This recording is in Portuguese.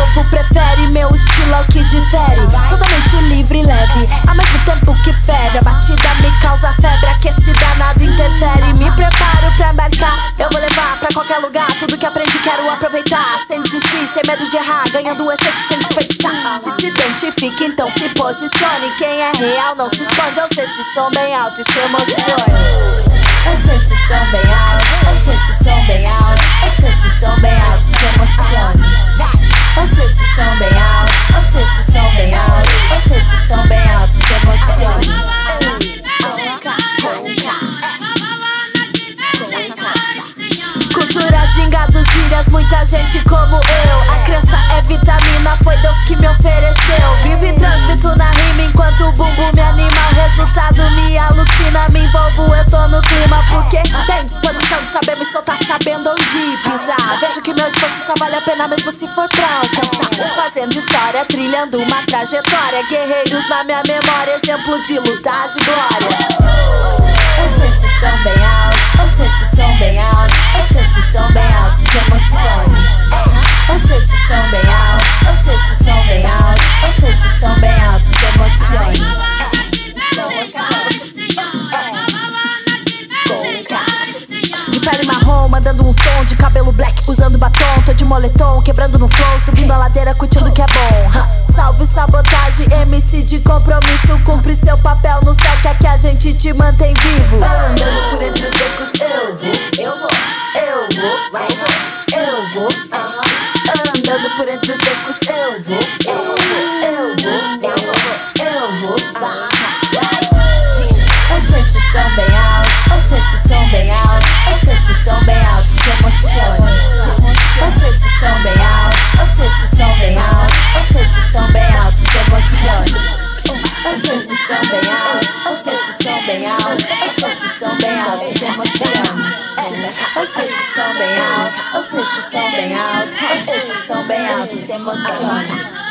povo prefere, meu estilo é o que difere. Totalmente livre e leve, ao mesmo tempo que ferve. A batida me causa febre, aquecida nada interfere. Me preparo pra embarcar, eu vou levar pra qualquer lugar. Tudo que aprendi quero aproveitar, sem desistir, sem medo de errar, ganhando essência sem desperdiçar. Se identifique, então se posicione. Quem é real não se esconde, eu sei se som bem alto e se emocione. Eu sei se som bem alto, eu sei se som bem alto, eu sei se som bem alto, se emocione. Eu sei se som bem alto, eu sei se som bem alto, eu sei se som bem alto, se emocione. Culturas, gingados, gírias, muita gente como eu. A criança é vitamina, foi Deus que me ofereceu. Vivo e transmito na rima enquanto o bumbum me anima. O resultado me alucina, me envolvo, eu tô no clima. Porque tem disposição de saber me soltar, sabendo onde pisar. Vejo que meu esforço só vale a pena mesmo se for pra alcançar. Fazendo história, trilhando uma trajetória. Guerreiros na minha memória, exemplo de lutas e glórias. Eu sei se som bem alto, eu sei se som bem alto, eu sei se som bem alto, se emocione. Eu sei se som bem alto, eu sei se som bem alto, eu sei se som bem alto, se emocione. De pele marrom, mandando um som, de cabelo black, usando batom. Tô de moletom, quebrando no flow, subindo a ladeira, curtindo o que é bom. Salve sabotagem, MC de compromisso. Cumpre seu papel no céu, que é que a gente te mantém vivo. Andando por entre os becos, eu vou, eu vou. Andando por entre os becos, eu vou. Eu sei se som bem alto, eu sei se som bem alto, eu sei se som bem alto, se emocione. Eu sei se som bem alto, eu sei se som bem alto, eu sei se som bem alto, se emocione. Eu sei se som bem alto, eu sei se som bem alto, eu sei se som bem alto, se emocione. Eu sei se som bem alto, eu sei se som bem alto, eu sei se som bem alto, se emocione.